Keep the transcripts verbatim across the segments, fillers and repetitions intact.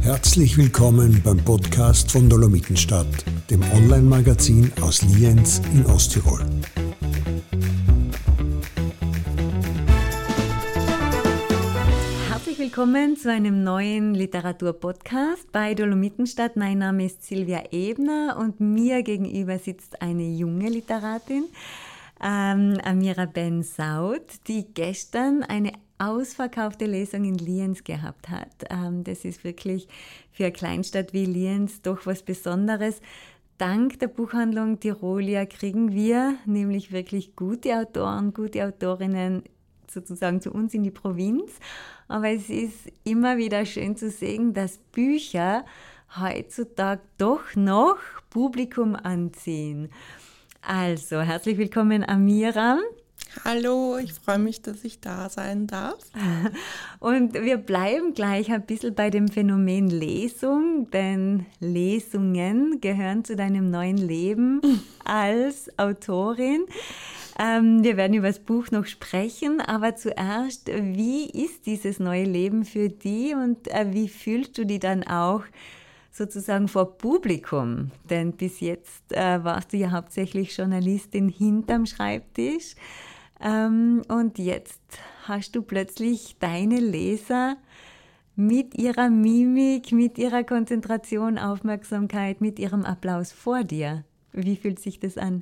Herzlich willkommen beim Podcast von Dolomitenstadt, dem Online-Magazin aus Lienz in Osttirol. Herzlich willkommen zu einem neuen Literatur-Podcast bei Dolomitenstadt. Mein Name ist Silvia Ebner und mir gegenüber sitzt eine junge Literatin, ähm, Amira Ben-Saud, die gestern eine ausverkaufte Lesung in Lienz gehabt hat. Ähm, das ist wirklich für eine Kleinstadt wie Lienz doch was Besonderes. Dank der Buchhandlung Tirolia kriegen wir nämlich wirklich gute Autoren, gute Autorinnen sozusagen zu uns in die Provinz. Aber es ist immer wieder schön zu sehen, dass Bücher heutzutage doch noch Publikum anziehen. Also, herzlich willkommen, Amira. Hallo, ich freue mich, dass ich da sein darf. Und wir bleiben gleich ein bisschen bei dem Phänomen Lesung, denn Lesungen gehören zu deinem neuen Leben als Autorin. Ähm, wir werden über das Buch noch sprechen, aber zuerst, wie ist dieses neue Leben für dich und äh, wie fühlst du dich dann auch sozusagen vor Publikum? Denn bis jetzt äh, warst du ja hauptsächlich Journalistin hinterm Schreibtisch. Ähm, und jetzt hast du plötzlich deine Leser mit ihrer Mimik, mit ihrer Konzentration, Aufmerksamkeit, mit ihrem Applaus vor dir. Wie fühlt sich das an?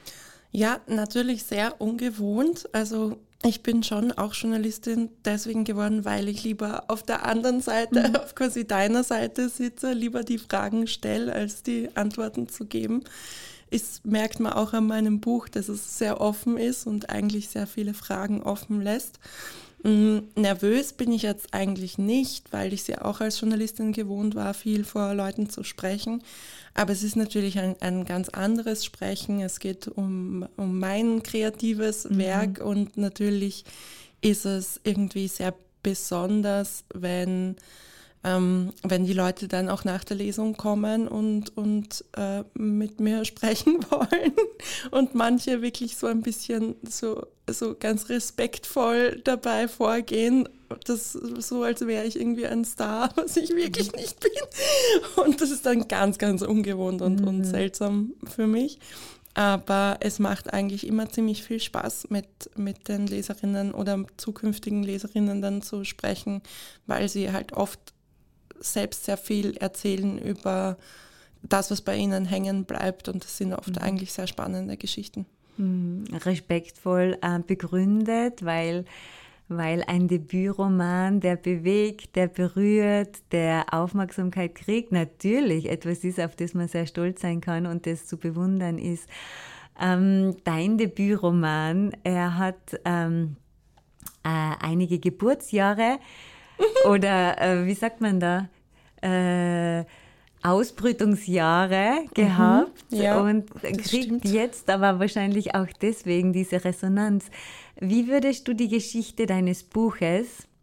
Ja, natürlich sehr ungewohnt. Also ich bin schon auch Journalistin deswegen geworden, weil ich lieber auf der anderen Seite, mhm. auf quasi deiner Seite sitze, lieber die Fragen stelle, als die Antworten zu geben. Das merkt man auch an meinem Buch, dass es sehr offen ist und eigentlich sehr viele Fragen offen lässt. Nervös bin ich jetzt eigentlich nicht, weil ich es ja auch als Journalistin gewohnt war, viel vor Leuten zu sprechen. Aber es ist natürlich ein, ein ganz anderes Sprechen. Es geht um, um mein kreatives mhm. Werk und natürlich ist es irgendwie sehr besonders, wenn Ähm, wenn die Leute dann auch nach der Lesung kommen und, und äh, mit mir sprechen wollen und manche wirklich so ein bisschen so, so ganz respektvoll dabei vorgehen, das so, als wäre ich irgendwie ein Star, was ich wirklich nicht bin. Und das ist dann ganz, ganz ungewohnt und, mhm. und seltsam für mich. Aber es macht eigentlich immer ziemlich viel Spaß, mit, mit den Leserinnen oder zukünftigen Leserinnen dann zu sprechen, weil sie halt oft selbst sehr viel erzählen über das, was bei ihnen hängen bleibt. Und das sind oft mhm. eigentlich sehr spannende Geschichten. Mhm. Respektvoll äh, begründet, weil, weil ein Debütroman, der bewegt, der berührt, der Aufmerksamkeit kriegt, natürlich etwas ist, auf das man sehr stolz sein kann und das zu bewundern ist. Ähm, dein Debütroman, er hat ähm, äh, einige Geburtsjahre oder äh, wie sagt man da, äh, Ausbrütungsjahre gehabt mhm, ja, und kriegt stimmt. Jetzt aber wahrscheinlich auch deswegen diese Resonanz. Wie würdest du die Geschichte deines Buches,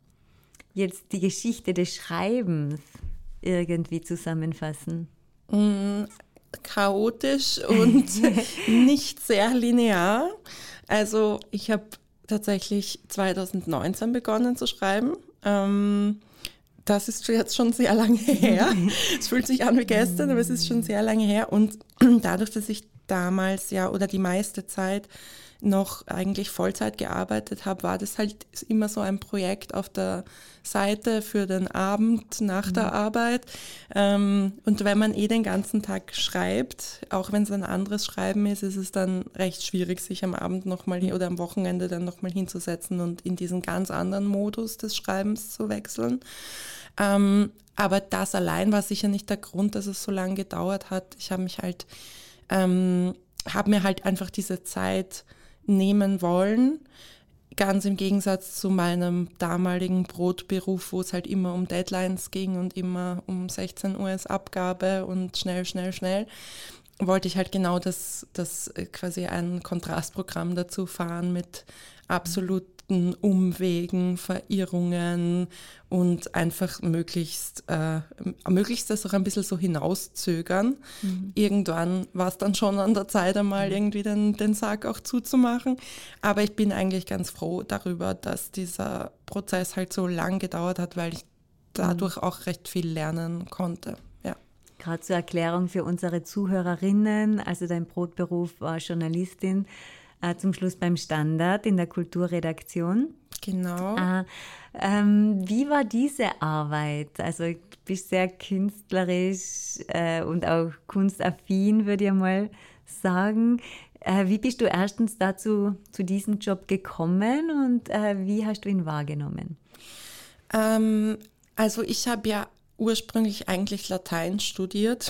jetzt die Geschichte des Schreibens irgendwie zusammenfassen? Mm, chaotisch und nicht sehr linear. Also ich habe tatsächlich zwanzig neunzehn begonnen zu schreiben. Ähm, das ist jetzt schon sehr lange her. Es fühlt sich an wie gestern, aber es ist schon sehr lange her. Und dadurch, dass ich damals ja oder die meiste Zeit noch eigentlich Vollzeit gearbeitet habe, war das halt immer so ein Projekt auf der Seite für den Abend nach der Arbeit. Und wenn man eh den ganzen Tag schreibt, auch wenn es ein anderes Schreiben ist, ist es dann recht schwierig, sich am Abend nochmal oder am Wochenende dann nochmal hinzusetzen und in diesen ganz anderen Modus des Schreibens zu wechseln. Aber das allein war sicher nicht der Grund, dass es so lange gedauert hat. Ich habe mich halt, ähm, habe mir halt einfach diese Zeit nehmen wollen, ganz im Gegensatz zu meinem damaligen Brotberuf, wo es halt immer um Deadlines ging und immer um sechzehn Uhr ist Abgabe und schnell, schnell, schnell, wollte ich halt genau das, das quasi ein Kontrastprogramm dazu fahren mit absoluten Umwegen, Verirrungen und einfach möglichst, äh, möglichst das auch ein bisschen so hinauszögern. Mhm. Irgendwann war es dann schon an der Zeit, einmal irgendwie den, den Sack auch zuzumachen. Aber ich bin eigentlich ganz froh darüber, dass dieser Prozess halt so lang gedauert hat, weil ich dadurch auch recht viel lernen konnte. Ja. Gerade zur Erklärung für unsere Zuhörerinnen, also dein Brotberuf war Journalistin, äh, zum Schluss beim Standard in der Kulturredaktion. Genau. Äh, ähm, wie war diese Arbeit? Also du bist sehr künstlerisch äh, und auch kunstaffin, würde ich mal sagen. Äh, wie bist du erstens dazu zu diesem Job gekommen und äh, wie hast du ihn wahrgenommen? Ähm, also ich habe ja ursprünglich eigentlich Latein studiert,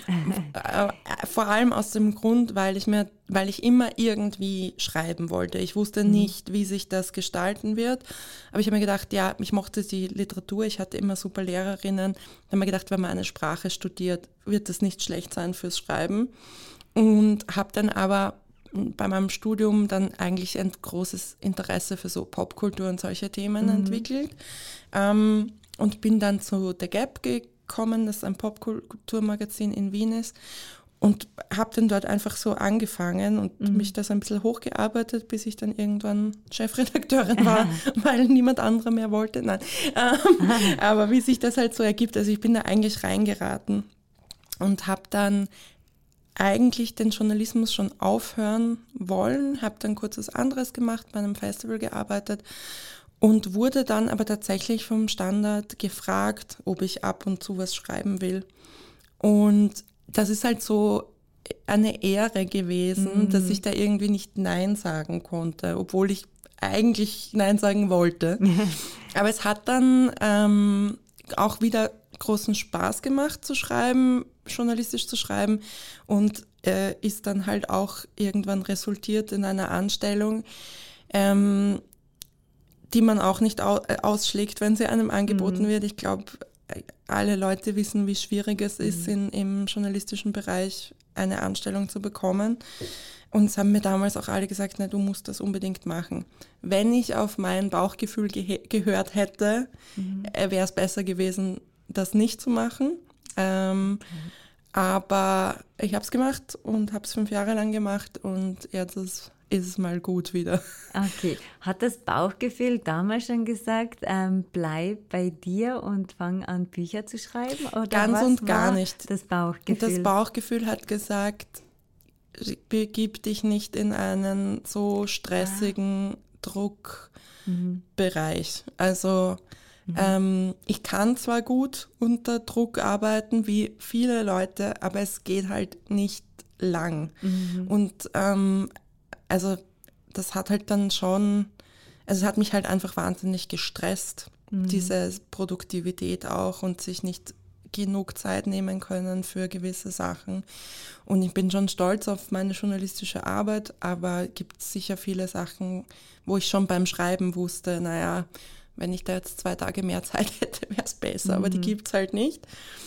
äh, vor allem aus dem Grund, weil ich mir, weil ich immer irgendwie schreiben wollte. Ich wusste Mhm. nicht, wie sich das gestalten wird, aber ich habe mir gedacht, ja, ich mochte die Literatur, ich hatte immer super Lehrerinnen, ich habe mir gedacht, wenn man eine Sprache studiert, wird das nicht schlecht sein fürs Schreiben und habe dann aber bei meinem Studium dann eigentlich ein großes Interesse für so Popkultur und solche Themen Mhm. entwickelt. Ähm, und bin dann zu The Gap gekommen, das ein Popkulturmagazin in Wien ist, und habe dann dort einfach so angefangen und Mhm. mich da so ein bisschen hochgearbeitet, bis ich dann irgendwann Chefredakteurin war, weil niemand anderer mehr wollte. Nein, ähm, aber wie sich das halt so ergibt, also ich bin da eigentlich reingeraten und habe dann eigentlich den Journalismus schon aufhören wollen, habe dann kurz was anderes gemacht, bei einem Festival gearbeitet und wurde dann aber tatsächlich vom Standard gefragt, ob ich ab und zu was schreiben will. Und das ist halt so eine Ehre gewesen, Mhm. dass ich da irgendwie nicht Nein sagen konnte, obwohl ich eigentlich Nein sagen wollte. Aber es hat dann ähm, auch wieder großen Spaß gemacht zu schreiben, journalistisch zu schreiben und äh, ist dann halt auch irgendwann resultiert in einer Anstellung, ähm, die man auch nicht au- äh, ausschlägt, wenn sie einem angeboten Mhm. wird. Ich glaube, alle Leute wissen, wie schwierig es ist, Mhm. in, im journalistischen Bereich eine Anstellung zu bekommen. Und es haben mir damals auch alle gesagt, na, du musst das unbedingt machen. Wenn ich auf mein Bauchgefühl gehe- gehört hätte, Mhm. äh, wäre es besser gewesen, das nicht zu machen. Ähm, aber ich habe es gemacht und habe es fünf Jahre lang gemacht und jetzt ist, ist es mal gut wieder. Okay. Hat das Bauchgefühl damals schon gesagt, ähm, bleib bei dir und fang an, Bücher zu schreiben? Oder Ganz was und gar war nicht. Das Bauchgefühl. Und das Bauchgefühl hat gesagt, begib dich nicht in einen so stressigen Druckbereich. Also ähm, ich kann zwar gut unter Druck arbeiten, wie viele Leute, aber es geht halt nicht lang. Mhm. Und ähm, also das hat halt dann schon, also es hat mich halt einfach wahnsinnig gestresst, Mhm. diese Produktivität auch und sich nicht genug Zeit nehmen können für gewisse Sachen. Und ich bin schon stolz auf meine journalistische Arbeit, aber es gibt sicher viele Sachen, wo ich schon beim Schreiben wusste, naja, wenn ich da jetzt zwei Tage mehr Zeit hätte, wäre es besser, aber die gibt es halt nicht.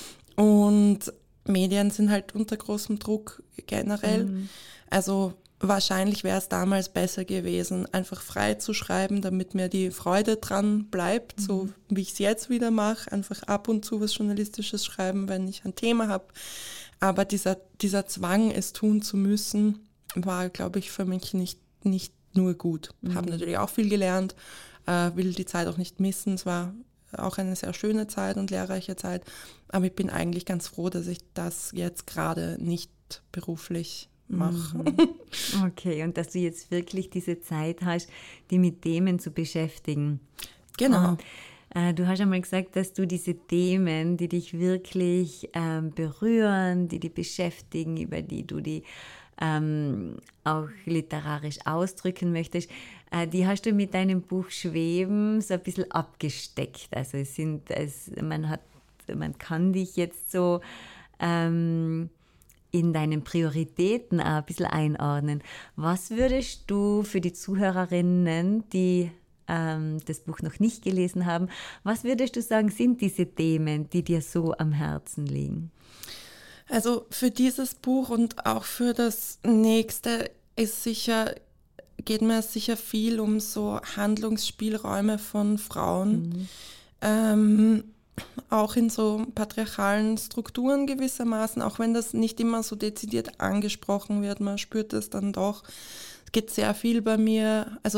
Und Medien sind halt unter großem Druck generell. Mhm. Also wahrscheinlich wäre es damals besser gewesen, einfach frei zu schreiben, damit mir die Freude dran bleibt, mhm. so wie ich es jetzt wieder mache, einfach ab und zu was Journalistisches schreiben, wenn ich ein Thema habe. Aber dieser, dieser Zwang, es tun zu müssen, war, glaube ich, für mich nicht, nicht nur gut. Mhm. Habe natürlich auch viel gelernt, äh, will die Zeit auch nicht missen. Es war auch eine sehr schöne Zeit und lehrreiche Zeit, aber ich bin eigentlich ganz froh, dass ich das jetzt gerade nicht beruflich mache. Mhm. Okay, und dass du jetzt wirklich diese Zeit hast, die mit Themen zu beschäftigen. Genau. Und, äh, du hast einmal gesagt, dass du diese Themen, die dich wirklich ähm, berühren, die dich beschäftigen, über die du die ähm, auch literarisch ausdrücken möchtest, äh, die hast du mit deinem Buch Schweben so ein bisschen abgesteckt. Also es sind, es, man hat, man kann dich jetzt so ähm, in deinen Prioritäten auch ein bisschen einordnen. Was würdest du für die Zuhörerinnen, die ähm, das Buch noch nicht gelesen haben, was würdest du sagen, sind diese Themen, die dir so am Herzen liegen? Also für dieses Buch und auch für das nächste ist sicher, geht mir sicher viel um so Handlungsspielräume von Frauen. Mhm. Ähm, auch in so patriarchalen Strukturen gewissermaßen, auch wenn das nicht immer so dezidiert angesprochen wird, man spürt es dann doch. Es geht sehr viel bei mir, also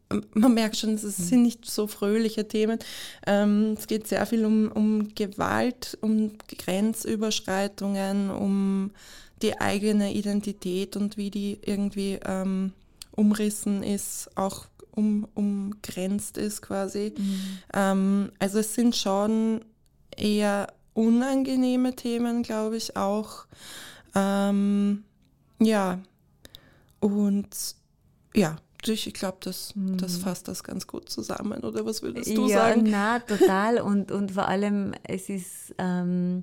man merkt schon, es sind nicht so fröhliche Themen. Ähm, es geht sehr viel um, um Gewalt, um Grenzüberschreitungen, um die eigene Identität und wie die irgendwie ähm, umrissen ist, auch um, umgrenzt ist quasi. Mhm. Ähm, also es sind schon eher unangenehme Themen, glaube ich, auch. Ähm, ja, und ja, ich glaube, das, das fasst das ganz gut zusammen. Oder was würdest du ja, sagen? Ja, total. Und, und vor allem, es ist, ähm,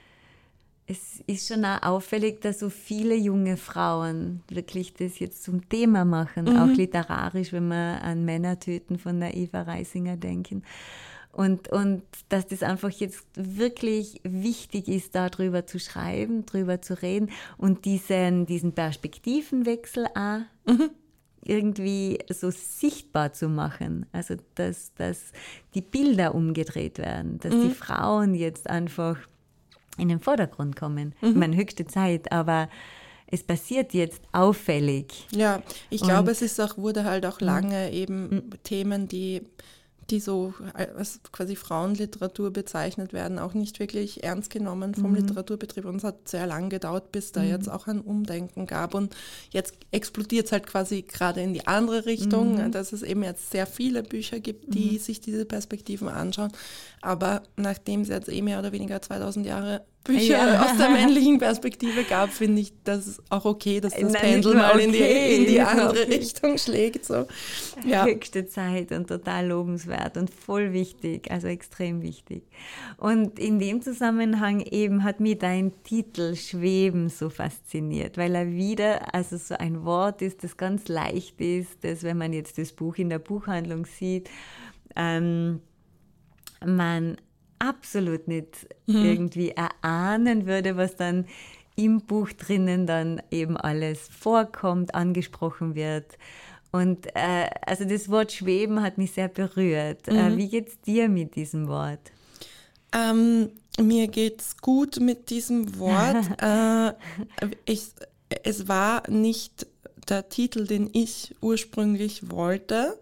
es ist schon auch auffällig, dass so viele junge Frauen wirklich das jetzt zum Thema machen, mhm. auch literarisch, wenn wir an Männertöten von der Eva Reisinger denken. Und, und dass das einfach jetzt wirklich wichtig ist, darüber zu schreiben, darüber zu reden und diesen, diesen Perspektivenwechsel auch mhm. irgendwie so sichtbar zu machen. Also, dass, dass die Bilder umgedreht werden, dass mhm. die Frauen jetzt einfach in den Vordergrund kommen. Mhm. Ich meine, höchste Zeit, aber es passiert jetzt auffällig. Ja, ich glaube, es ist auch, wurde halt auch lange mhm. eben mhm. Themen, die die so als quasi Frauenliteratur bezeichnet werden, auch nicht wirklich ernst genommen vom mhm. Literaturbetrieb. Und es hat sehr lang gedauert, bis da mhm. jetzt auch ein Umdenken gab. Und jetzt explodiert es halt quasi gerade in die andere Richtung, mhm. dass es eben jetzt sehr viele Bücher gibt, die mhm. sich diese Perspektiven anschauen. Aber nachdem es jetzt eh mehr oder weniger zweitausend Jahre Bücher ja. aus der männlichen Perspektive gab, finde ich das auch okay, dass das Nein, Pendel mal okay, in die, in die andere okay. Richtung schlägt. So. Ja. Höchste Zeit und total lobenswert und voll wichtig, also extrem wichtig. Und in dem Zusammenhang eben hat mich dein Titel Schweben so fasziniert, weil er wieder also so ein Wort ist, das ganz leicht ist, das, wenn man jetzt das Buch in der Buchhandlung sieht, ähm, man absolut nicht mhm. irgendwie erahnen würde, was dann im Buch drinnen dann eben alles vorkommt, angesprochen wird. Und äh, also das Wort Schweben hat mich sehr berührt. Mhm. Äh, wie geht's dir mit diesem Wort? Ähm, mir geht's gut mit diesem Wort. äh, ich, es war nicht der Titel, den ich ursprünglich wollte.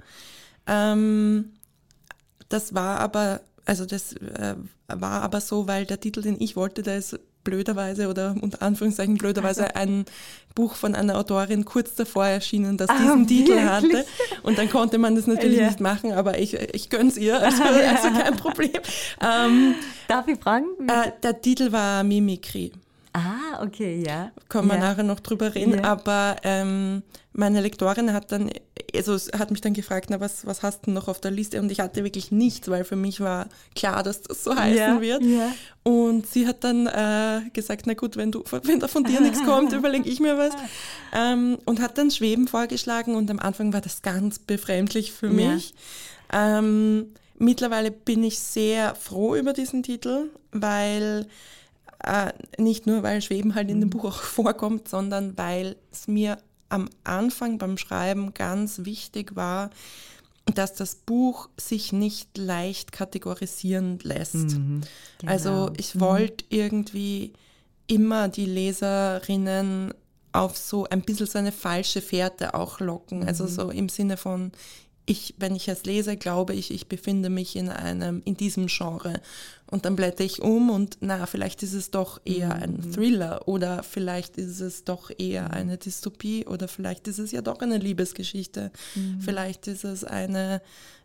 Ähm, das war aber Also das äh, war aber so, weil der Titel, den ich wollte, der ist blöderweise oder unter Anführungszeichen blöderweise ein Buch von einer Autorin kurz davor erschienen, das diesen ah, Titel wirklich? hatte. Und dann konnte man das natürlich ja. nicht machen, aber ich, ich gönn's ihr, also, also kein Problem. Ähm, Darf ich fragen? Äh, der Titel war Mimikry. Ah, okay, ja. Können wir ja. nachher noch drüber reden, ja. aber ähm, meine Lektorin hat dann, also hat mich dann gefragt, na was, was hast du noch auf der Liste? Und ich hatte wirklich nichts, weil für mich war klar, dass das so heißen ja, wird. Ja. Und sie hat dann äh, gesagt, na gut, wenn du, wenn da von dir nichts kommt, überlege ich mir was. Ähm, und hat dann Schweben vorgeschlagen und am Anfang war das ganz befremdlich für mich. Ja. Ähm, mittlerweile bin ich sehr froh über diesen Titel, weil Äh, nicht nur, weil Schweben halt in dem Buch auch vorkommt, sondern weil es mir am Anfang beim Schreiben ganz wichtig war, dass das Buch sich nicht leicht kategorisieren lässt. Mhm, genau. Also ich wollte mhm. irgendwie immer die Leserinnen auf so ein bisschen so eine falsche Fährte auch locken. Mhm. Also so im Sinne von, ich, wenn ich es lese, glaube ich, ich befinde mich in einem, in diesem Genre. Und dann blätter ich um und na, vielleicht ist es doch eher mhm. ein Thriller oder vielleicht ist es doch eher mhm. eine Dystopie oder vielleicht ist es ja doch eine Liebesgeschichte. Mhm. Vielleicht ist es eine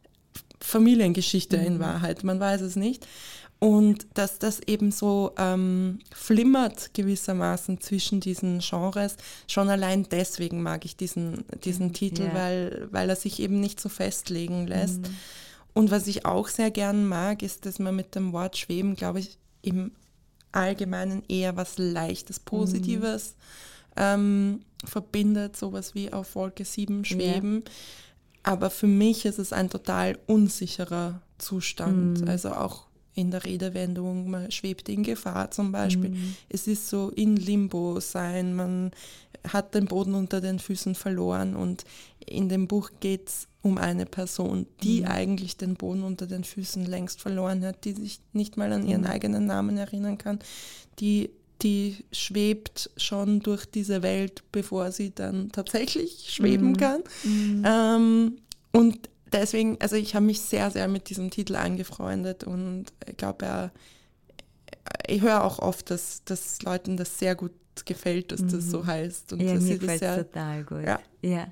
Familiengeschichte mhm. in Wahrheit, man weiß es nicht. Und dass das eben so ähm, flimmert gewissermaßen zwischen diesen Genres, schon allein deswegen mag ich diesen, diesen Titel, yeah. weil, weil er sich eben nicht so festlegen lässt. Mhm. Und was ich auch sehr gern mag, ist, dass man mit dem Wort Schweben, glaube ich, im Allgemeinen eher was Leichtes, Positives mhm. ähm, verbindet, sowas wie auf Wolke sieben schweben. Yeah. Aber für mich ist es ein total unsicherer Zustand, mhm. also auch in der Redewendung, man schwebt in Gefahr zum Beispiel. Mhm. Es ist so in Limbo sein, man hat den Boden unter den Füßen verloren und in dem Buch geht es um eine Person, die mhm. eigentlich den Boden unter den Füßen längst verloren hat, die sich nicht mal an ihren mhm. eigenen Namen erinnern kann, die, die schwebt schon durch diese Welt, bevor sie dann tatsächlich schweben mhm. kann. Mhm. Ähm, und deswegen, also ich habe mich sehr, sehr mit diesem Titel angefreundet und ich glaube, er, ich höre auch oft, dass, dass Leuten das sehr gut gefällt, dass das so heißt. Und Ja, dass mir sie das gefällt es sehr, total gut. Ja. Ja.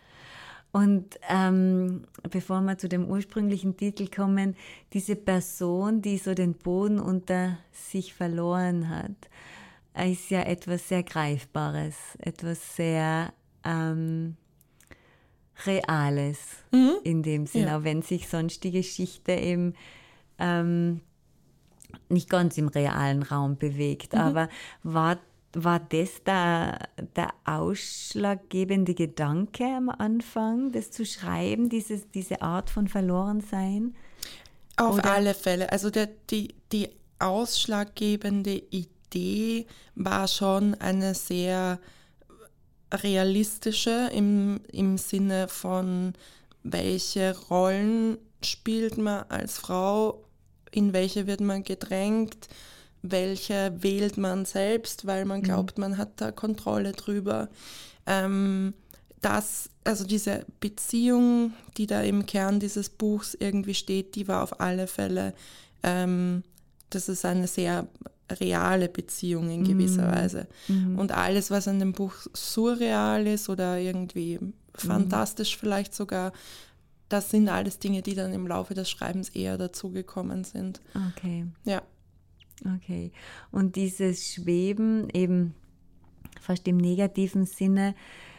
Und ähm, bevor wir zu dem ursprünglichen Titel kommen, diese Person, die so den Boden unter sich verloren hat, ist ja etwas sehr Greifbares, etwas sehr ähm, Reales Mhm. in dem Sinn, Ja. auch wenn sich sonst die Geschichte eben ähm, nicht ganz im realen Raum bewegt. Mhm. Aber war, war das der, der ausschlaggebende Gedanke am Anfang, das zu schreiben, dieses, diese Art von Verlorensein? Auf Oder- alle Fälle. Also der, die, die ausschlaggebende Idee war schon eine sehr realistische im, im Sinne von, welche Rollen spielt man als Frau, in welche wird man gedrängt, welche wählt man selbst, weil man glaubt, man hat da Kontrolle drüber. Ähm, das, also diese Beziehung, die da im Kern dieses Buchs irgendwie steht, die war auf alle Fälle, ähm, das ist eine sehr reale Beziehung in gewisser Weise. Und alles, was an dem Buch surreal ist oder irgendwie fantastisch vielleicht sogar, das sind alles Dinge, die dann im Laufe des Schreibens eher dazugekommen sind. Okay, Ja. okay. Und dieses Schweben eben fast im negativen Sinne,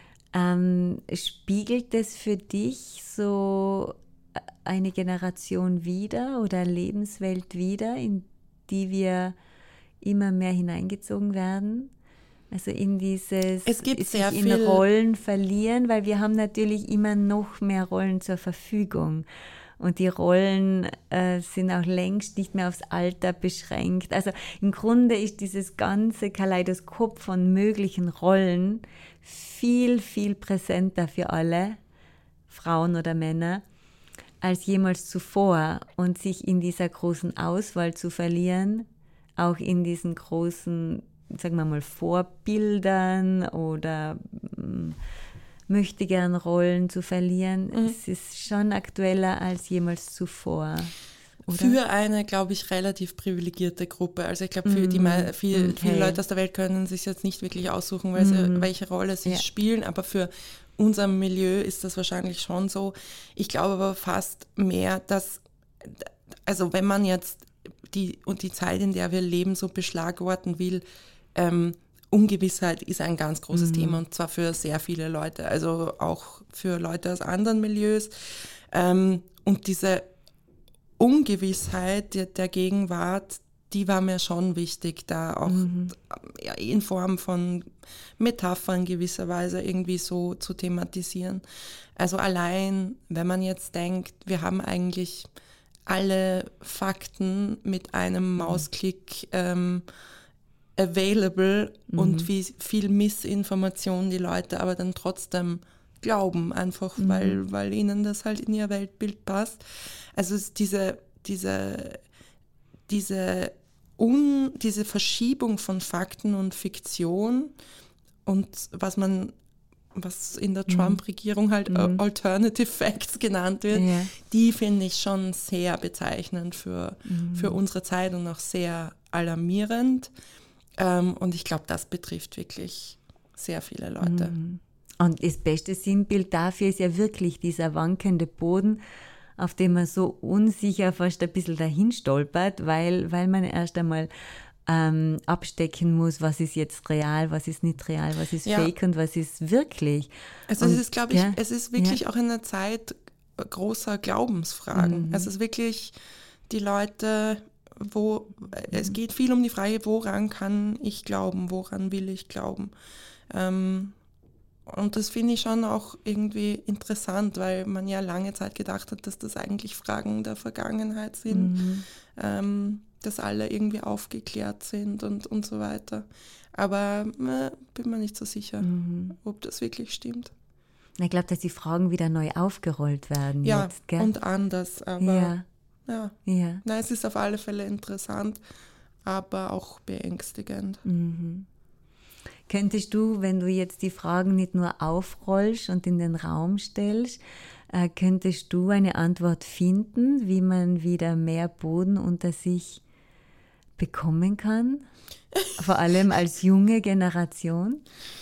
ähm, spiegelt es für dich so eine Generation wider oder eine Lebenswelt wider, in die wir immer mehr hineingezogen werden? Also in dieses Es gibt sich sehr in viel- Rollen verlieren, weil wir haben natürlich immer noch mehr Rollen zur Verfügung. Und die Rollen äh, sind auch längst nicht mehr aufs Alter beschränkt. Also im Grunde ist dieses ganze Kaleidoskop von möglichen Rollen viel, viel präsenter für alle, Frauen oder Männer, als jemals zuvor. Und sich in dieser großen Auswahl zu verlieren, auch in diesen großen, sagen wir mal, Vorbildern oder mm, möchte gern Rollen zu verlieren, es ist schon aktueller als jemals zuvor. Oder? Für eine, glaube ich, relativ privilegierte Gruppe. Also ich glaube, für die mei- viel, Okay. viele Leute aus der Welt können sich jetzt nicht wirklich aussuchen, weil sie, welche Rolle sie Ja. spielen, aber für unser Milieu ist das wahrscheinlich schon so. Ich glaube aber fast mehr, dass, also wenn man jetzt die, und die Zeit, in der wir leben, so beschlagworten will, ähm, Ungewissheit ist ein ganz großes Thema und zwar für sehr viele Leute, also auch für Leute aus anderen Milieus. Ähm, und diese Ungewissheit der, der Gegenwart, die war mir schon wichtig, da auch ja, in Form von Metaphern gewisserweise irgendwie so zu thematisieren. Also allein, wenn man jetzt denkt, wir haben eigentlich alle Fakten mit einem Mausklick ähm, available und wie viel Missinformation die Leute aber dann trotzdem glauben, einfach weil, weil ihnen das halt in ihr Weltbild passt. Also es ist diese, diese, diese, Un, diese Verschiebung von Fakten und Fiktion und was man, was in der Trump-Regierung halt mhm. Alternative Facts genannt wird, Ja. die finde ich schon sehr bezeichnend für, Mhm. für unsere Zeit und auch sehr alarmierend. Ähm, und ich glaube, das betrifft wirklich sehr viele Leute. Mhm. Und das beste Sinnbild dafür ist ja wirklich dieser wankende Boden, auf dem man so unsicher fast ein bisschen dahin stolpert, weil, weil man erst einmal ähm, abstecken muss, was ist jetzt real, was ist nicht real, was ist Ja. fake und was ist wirklich. Also und, es ist, glaube ich, ja, es ist wirklich ja. auch eine Zeit großer Glaubensfragen. Mhm. Also es ist wirklich die Leute, wo es geht viel um die Frage, woran kann ich glauben, woran will ich glauben. Ähm, und das finde ich schon auch irgendwie interessant, weil man ja lange Zeit gedacht hat, dass das eigentlich Fragen der Vergangenheit sind, Mhm. ähm, dass alle irgendwie aufgeklärt sind und, und so weiter. Aber äh, bin mir nicht so sicher, Mhm. ob das wirklich stimmt. Ich glaube, dass die Fragen wieder neu aufgerollt werden Ja, jetzt, gell? und anders, aber ja, ja. ja. Nein, es ist auf alle Fälle interessant, aber auch beängstigend. Mhm. Könntest du, wenn du jetzt die Fragen nicht nur aufrollst und in den Raum stellst, Äh, könntest du eine Antwort finden, wie man wieder mehr Boden unter sich bekommen kann? Vor allem als junge Generation?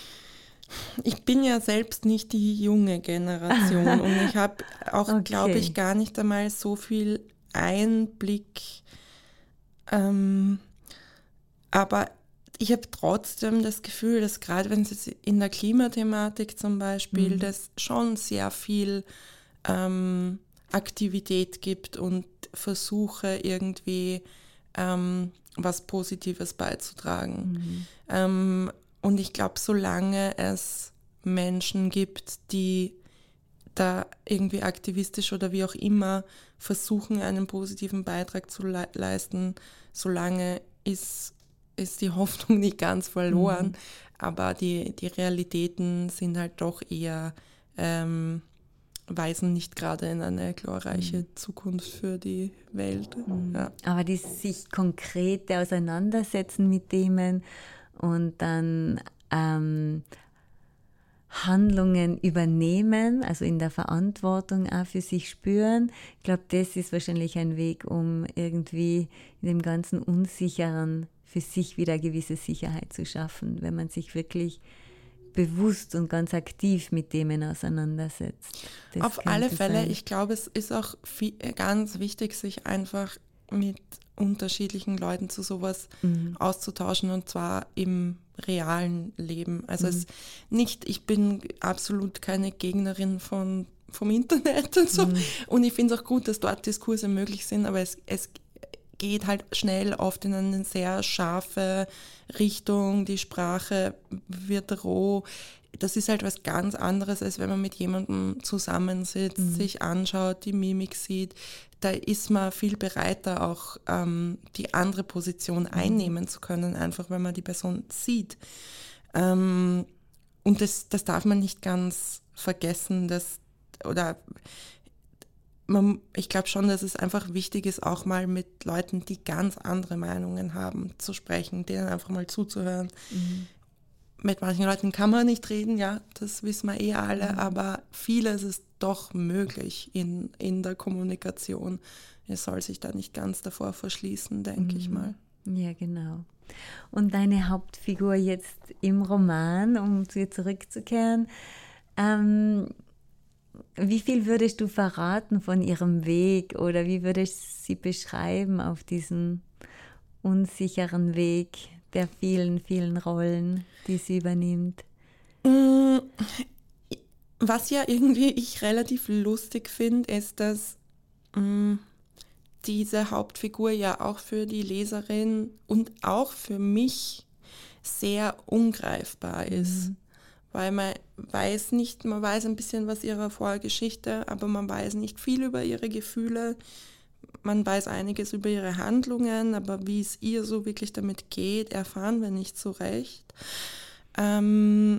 Ich bin ja selbst nicht die junge Generation und ich habe auch, Okay. glaube ich, gar nicht einmal so viel Einblick. Ähm, aber ich habe trotzdem das Gefühl, dass gerade wenn es jetzt in der Klimathematik zum Beispiel, Mhm. dass schon sehr viel ähm, Aktivität gibt und Versuche irgendwie ähm, was Positives beizutragen. Mhm. Ähm, und ich glaube, solange es Menschen gibt, die da irgendwie aktivistisch oder wie auch immer versuchen, einen positiven Beitrag zu le- leisten, solange ist, ist die Hoffnung nicht ganz verloren. Mhm. Aber die, die Realitäten sind halt doch eher, ähm, weisen nicht gerade in eine glorreiche Mhm. Zukunft für die Welt. Mhm. Ja. Aber die sich konkret auseinandersetzen mit Themen und dann ähm, Handlungen übernehmen, also in der Verantwortung auch für sich spüren. Ich glaube, das ist wahrscheinlich ein Weg, um irgendwie in dem ganzen Unsicheren für sich wieder eine gewisse Sicherheit zu schaffen, wenn man sich wirklich bewusst und ganz aktiv mit Themen auseinandersetzt. Das Auf alle könnte Fälle, sein. ich glaube, es ist auch viel, ganz wichtig, sich einfach mit unterschiedlichen Leuten zu sowas Mhm. auszutauschen und zwar im realen Leben. Also Mhm. es nicht, ich bin absolut keine Gegnerin von, vom Internet und so Mhm. und ich finde es auch gut, dass dort Diskurse möglich sind, aber es, es geht halt schnell oft in eine sehr scharfe Richtung, die Sprache wird roh. Das ist halt was ganz anderes, als wenn man mit jemandem zusammensitzt, Mhm. sich anschaut, die Mimik sieht. Da ist man viel bereiter, auch ähm, die andere Position einnehmen zu können, einfach wenn man die Person sieht. Ähm, und das, das darf man nicht ganz vergessen, dass, oder man, ich glaube schon, dass es einfach wichtig ist, auch mal mit Leuten, die ganz andere Meinungen haben, zu sprechen, denen einfach mal zuzuhören. Mhm. Mit manchen Leuten kann man nicht reden, ja, das wissen wir eh alle, Mhm. aber vieles ist doch möglich in, in der Kommunikation. Es soll sich da nicht ganz davor verschließen, denke ich mal. Ja, genau. Und deine Hauptfigur jetzt im Roman, um zu ihr zurückzukehren, ähm, wie viel würdest du verraten von ihrem Weg oder wie würdest du sie beschreiben auf diesem unsicheren Weg der vielen, vielen Rollen, die sie übernimmt? Mm, Was ja irgendwie ich relativ lustig finde, ist, dass mm, diese Hauptfigur ja auch für die Leserin und auch für mich sehr ungreifbar ist. Mhm. Weil man weiß nicht, man weiß ein bisschen was ihrer Vorgeschichte, aber man weiß nicht viel über ihre Gefühle. Man weiß einiges über ihre Handlungen, aber wie es ihr so wirklich damit geht, erfahren wir nicht so recht. Ähm,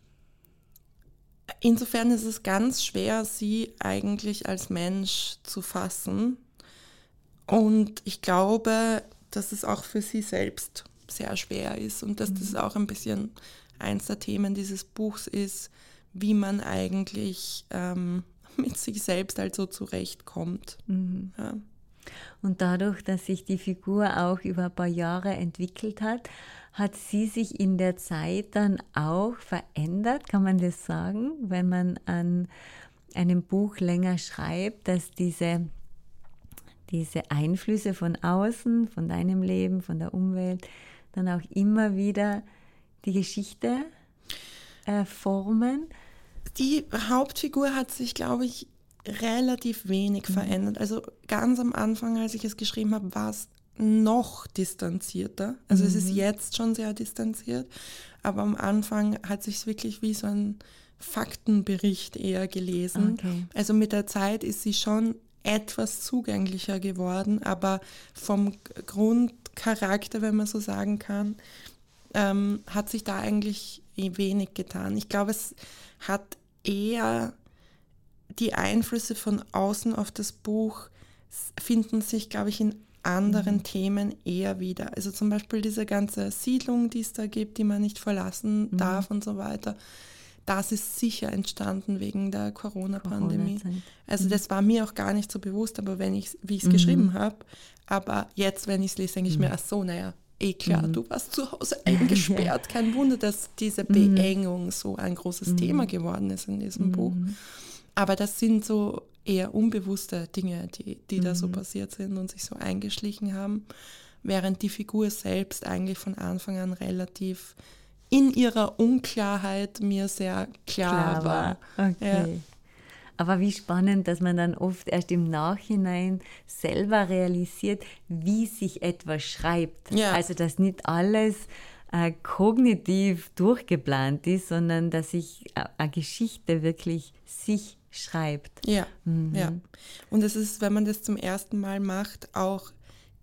insofern ist es ganz schwer, sie eigentlich als Mensch zu fassen. Und ich glaube, dass es auch für sie selbst sehr schwer ist und dass mhm. das auch ein bisschen eins der Themen dieses Buchs ist, wie man eigentlich ähm, mit sich selbst halt so zurechtkommt. Mhm. Ja. Und dadurch, dass sich die Figur auch über ein paar Jahre entwickelt hat, hat sie sich in der Zeit dann auch verändert, kann man das sagen, wenn man an einem Buch länger schreibt, dass diese, diese Einflüsse von außen, von deinem Leben, von der Umwelt, dann auch immer wieder die Geschichte äh, formen? Die Hauptfigur hat sich, glaube ich, relativ wenig mhm. verändert. Also ganz am Anfang, als ich es geschrieben habe, war es noch distanzierter. Also mhm. es ist jetzt schon sehr distanziert, aber am Anfang hat sich es wirklich wie so ein Faktenbericht eher gelesen. Okay. Also mit der Zeit ist sie schon etwas zugänglicher geworden, aber vom Grundcharakter, wenn man so sagen kann, ähm, hat sich da eigentlich wenig getan. Ich glaube, es hat eher die Einflüsse von außen auf das Buch finden sich, glaube ich, in anderen mhm. Themen eher wieder. Also zum Beispiel diese ganze Siedlung, die es da gibt, die man nicht verlassen mhm. darf und so weiter. das ist sicher entstanden wegen der Corona-Pandemie. Corona-Zeit. Also Mhm. das war mir auch gar nicht so bewusst, aber wenn ich, wie ich es Mhm. geschrieben habe, aber jetzt, wenn ich es lese, denke ich Mhm. mir, ach so, naja, eh klar, Mhm. du warst zu Hause eingesperrt. Kein Wunder, dass diese Mhm. Beengung so ein großes Mhm. Thema geworden ist in diesem Mhm. Buch. Aber das sind so eher unbewusste Dinge, die, die da so Mhm. passiert sind und sich so eingeschlichen haben, während die Figur selbst eigentlich von Anfang an relativ in ihrer Unklarheit mir sehr klar, Klar war. war. Okay. Aber wie spannend, dass man dann oft erst im Nachhinein selber realisiert, wie sich etwas schreibt. Ja. Also, dass nicht alles äh, kognitiv durchgeplant ist, sondern dass sich äh, eine Geschichte wirklich sich schreibt. Ja, Mhm. ja. Und es ist, wenn man das zum ersten Mal macht, auch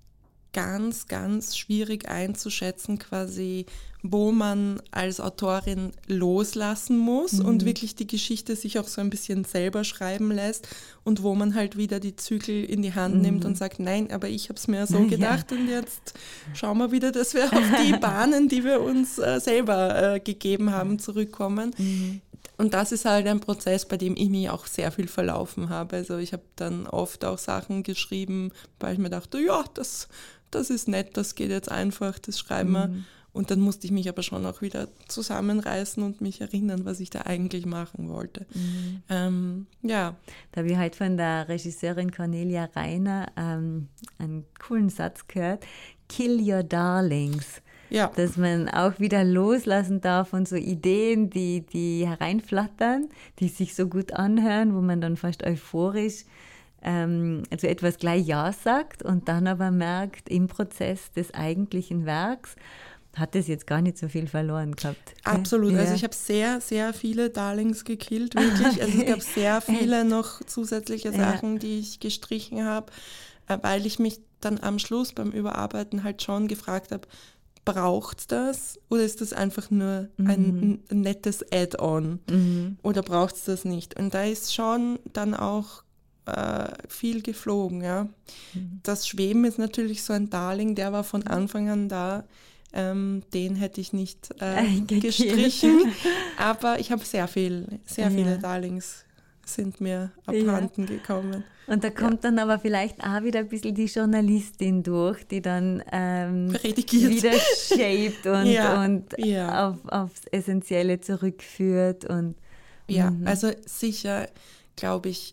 ganz, ganz schwierig einzuschätzen, quasi, wo man als Autorin loslassen muss Mhm. und wirklich die Geschichte sich auch so ein bisschen selber schreiben lässt und wo man halt wieder die Zügel in die Hand Mhm. nimmt und sagt, nein, aber ich habe es mir so Ja. gedacht und jetzt schauen wir wieder, dass wir auf die Bahnen, die wir uns äh, selber äh, gegeben haben, zurückkommen. Mhm. Und das ist halt ein Prozess, bei dem ich mich auch sehr viel verlaufen habe. Also ich habe dann oft auch Sachen geschrieben, weil ich mir dachte, ja, das, das ist nett, das geht jetzt einfach, das schreiben wir. Mhm. Und dann musste ich mich aber schon auch wieder zusammenreißen und mich erinnern, was ich da eigentlich machen wollte. Mhm. Ähm, ja. Da habe ich heute von der Regisseurin Cornelia Reiner ähm, einen coolen Satz gehört: Kill your darlings. Ja. Dass man auch wieder loslassen darf von so Ideen, die, die hereinflattern, die sich so gut anhören, wo man dann fast euphorisch ähm, zu etwas gleich Ja sagt und dann aber merkt, im Prozess des eigentlichen Werks hat es jetzt gar nicht so viel verloren gehabt. Absolut. Ja. Also ich habe sehr, sehr viele Darlings gekillt, wirklich. Also es gab sehr viele noch zusätzliche Sachen, ja. die ich gestrichen habe, weil ich mich dann am Schluss beim Überarbeiten halt schon gefragt habe, braucht es das oder ist das einfach nur ein, ein nettes Add-on Mhm. oder braucht es das nicht? Und da ist schon dann auch äh, viel geflogen. Ja. Mhm. Das Schweben ist natürlich so ein Darling, der war von Anfang an da. Ähm, den hätte ich nicht äh, gestrichen, aber ich habe sehr viel, sehr viele ja. Darlings sind mir abhanden ja. gekommen. Und da kommt ja. dann aber vielleicht auch wieder ein bisschen die Journalistin durch, die dann ähm, wieder shaped und, ja. und ja. Auf, aufs Essentielle zurückführt. Und, ja, mhm. also sicher, glaube ich,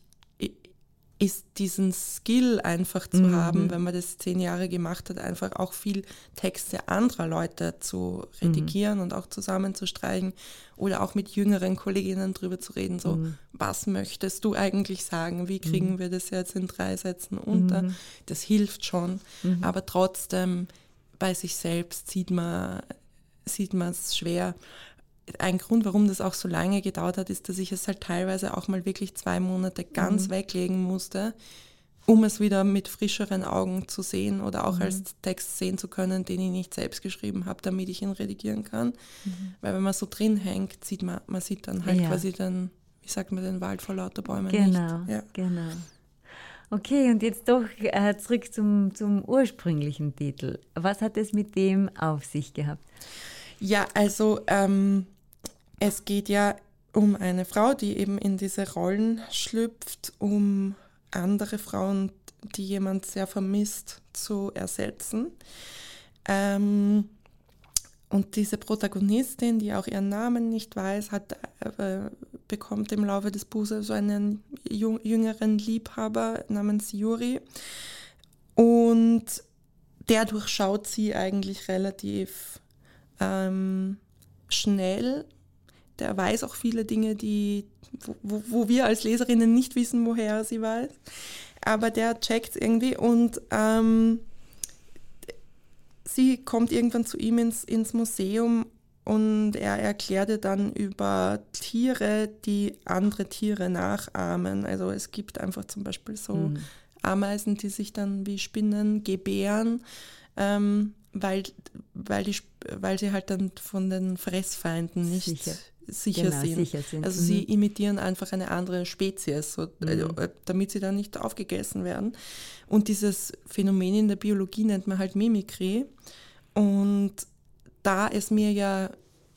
ist diesen Skill einfach zu mhm. haben, wenn man das zehn Jahre gemacht hat, einfach auch viel Texte anderer Leute zu redigieren mhm. und auch zusammenzustreichen oder auch mit jüngeren Kolleginnen drüber zu reden, so, mhm. was möchtest du eigentlich sagen, wie kriegen mhm. wir das jetzt in drei Sätzen unter? Mhm. Das hilft schon, mhm. aber trotzdem bei sich selbst sieht man sieht man es schwer. Ein Grund, warum das auch so lange gedauert hat, ist, dass ich es halt teilweise auch mal wirklich zwei Monate ganz mhm. weglegen musste, um es wieder mit frischeren Augen zu sehen oder auch mhm. als Text sehen zu können, den ich nicht selbst geschrieben habe, damit ich ihn redigieren kann. Mhm. Weil wenn man so drin hängt, sieht man, man sieht dann halt ja. quasi den, wie sagt man, den Wald vor lauter Bäumen genau, nicht. Ja. Genau. Okay, und jetzt doch äh, zurück zum, zum ursprünglichen Titel. Was hat es mit dem auf sich gehabt? Ja, also ähm, es geht ja um eine Frau, die eben in diese Rollen schlüpft, um andere Frauen, die jemand sehr vermisst, zu ersetzen. Ähm, und diese Protagonistin, die auch ihren Namen nicht weiß, hat, äh, bekommt im Laufe des Buches so einen jüng- jüngeren Liebhaber namens Juri. Und der durchschaut sie eigentlich relativ ähm, schnell. Der weiß auch viele Dinge, die, wo, wo wir als Leserinnen nicht wissen, woher er sie weiß. Aber der checkt es irgendwie und ähm, sie kommt irgendwann zu ihm ins, ins Museum und er erklärt ihr dann über Tiere, die andere Tiere nachahmen. Also es gibt einfach zum Beispiel so mhm. Ameisen, die sich dann wie Spinnen gebären, ähm, weil, weil, die, weil sie halt dann von den Fressfeinden nicht sicher, sicher, genau, sind. sicher sind. Also mhm. sie imitieren einfach eine andere Spezies, so, mhm. äh, damit sie dann nicht aufgegessen werden. Und dieses Phänomen in der Biologie nennt man halt Mimikry. Und da es mir ja